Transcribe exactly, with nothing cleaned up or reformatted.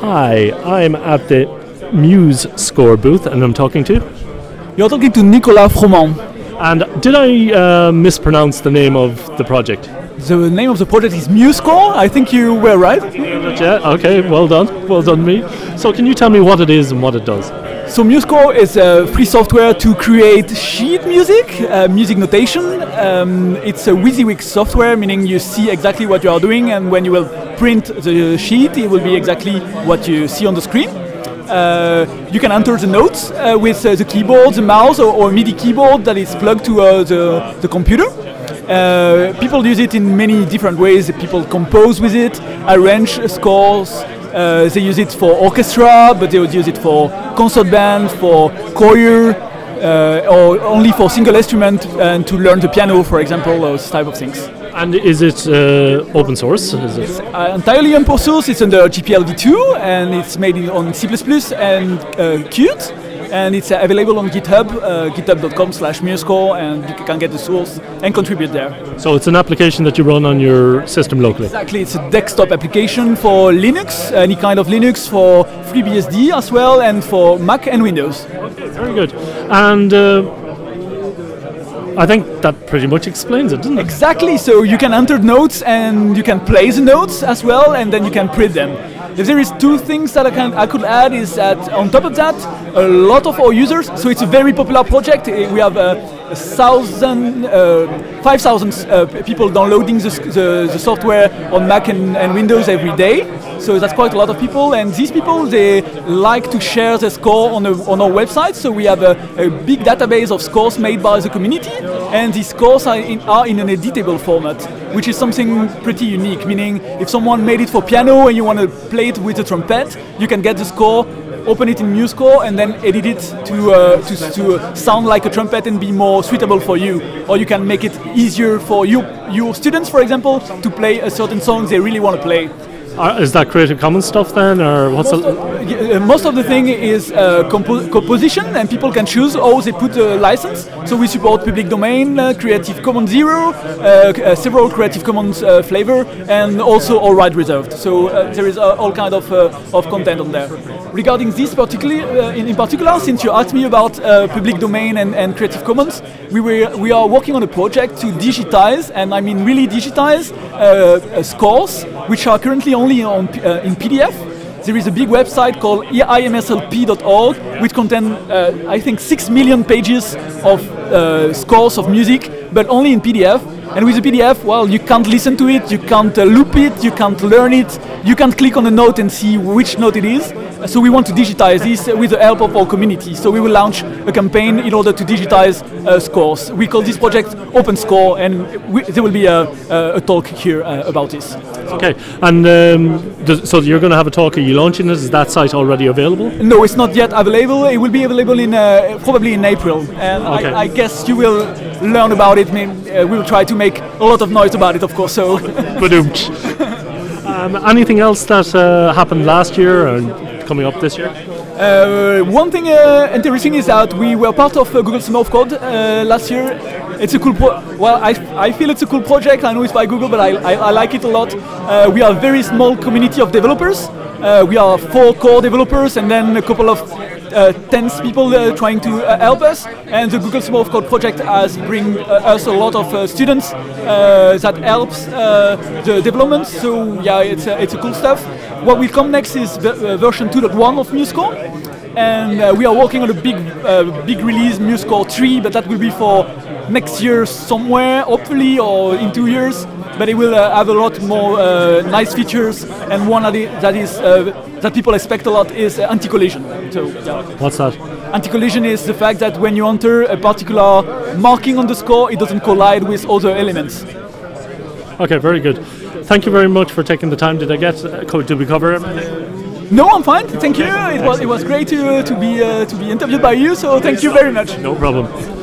Hi, I'm at the Muse Score booth and I'm talking to... You're talking to Nicolas Froment. And did I uh, mispronounce the name of the project? The name of the project is MuseScore. I think you were right. Yeah, okay, well done. Well done, me. So can you tell me what it is and what it does? So MuseScore is a free software to create sheet music, uh, music notation. Um, it's a WYSIWYG software, meaning you see exactly what you are doing, and when you will print the sheet, it will be exactly what you see on the screen. Uh, you can enter the notes uh, with uh, the keyboard, the mouse, or, or MIDI keyboard that is plugged to uh, the, the computer. Uh, people use it in many different ways. People compose with it, arrange scores. Uh, they use it for orchestra, but they would use it for concert band, for choir, uh, or only for single instrument and to learn the piano, for example, those type of things. And is it uh, open source? Is it? It's uh, entirely open source. It's under G P L v two and it's made on C plus plus and uh, Qt. And it's uh, available on GitHub, uh, github dot com slash MuseScore, and you can get the source and contribute there. So it's an application that you run on your system locally? Exactly, it's a desktop application for Linux, any kind of Linux, for FreeBSD as well, and for Mac and Windows. Okay, very good. And uh, I think that pretty much explains it, doesn't it? Exactly, so you can enter notes and you can play the notes as well, and then you can print them. If there is two things that I can I could add is that on top of that, a lot of our users. So it's a very popular project. We have uh, a thousand, uh, five thousand uh, people downloading the, the, the software on Mac and, and Windows every day. So that's quite a lot of people. And these people, they like to share their score on a, on our website. So we have a, a big database of scores made by the community, and these scores are in, are in an editable format, which is something pretty unique. Meaning, if someone made it for piano and you want to play it with a trumpet, you can get the score, open it in MuseScore, and then edit it to uh, to, to sound like a trumpet and be more suitable for you. Or you can make it easier for you, your students, for example, to play a certain song they really want to play. Uh, is that Creative Commons stuff then, or what's most, the... of, uh, most of the thing is uh, compo composition, and people can choose how they put a license. So we support public domain, uh, Creative Commons Zero, uh, uh, several Creative Commons uh, flavor, and also all right reserved. So uh, there is uh, all kind of uh, of content on there. Regarding this particularly, uh, in, in particular, since you asked me about uh, public domain and, and Creative Commons, we were we are working on a project to digitize, and I mean really digitize uh, uh, scores, which are currently only on uh, in P D F. There is a big website called I M S L P dot org, which contains, uh, I think, six million pages of uh, scores of music, but only in P D F. And with the P D F, well, you can't listen to it, you can't uh, loop it, you can't learn it, you can't click on a note and see which note it is. So we want to digitize this with the help of our community. So we will launch a campaign in order to digitize uh, scores. We call this project OpenScore, and we, there will be a, a, a talk here uh, about this. Okay, and um, does, so you're going to have a talk. Are you launching it? Is that site already available? No, it's not yet available. It will be available in uh, probably in April, and okay. I, I guess you will learn about it. I mean, uh, we will try to make a lot of noise about it, of course. So. um, anything else that uh, happened last year or coming up this year? Uh, one thing uh, interesting is that we were part of uh, Google Summer of Code uh, last year. It's a cool pro- well, I, I feel it's a cool project. I know it's by Google, but I, I, I like it a lot. Uh, we are a very small community of developers. Uh, we are four core developers and then a couple of uh, tens people uh, trying to uh, help us. And the Google Summer of Code project has bring uh, us a lot of uh, students uh, that helps uh, the development. So yeah, it's uh, it's a cool stuff. What will come next is v- uh, version two point one of MuseScore, and uh, we are working on a big uh, big release, MuseScore three, but that will be for next year somewhere, hopefully, or in two years. But it will uh, have a lot more uh, nice features, and one that is, that, is uh, that people expect a lot is uh, anti-collision. So, yeah. What's that? Anti-collision is the fact that when you enter a particular marking on the score, it doesn't collide with other elements. Okay, very good. Thank you very much for taking the time. Did I get? Uh, co- did we cover everything? No, I'm fine. Thank you. It was it was great to uh, to be uh, to be interviewed by you. So thank you very much. No problem.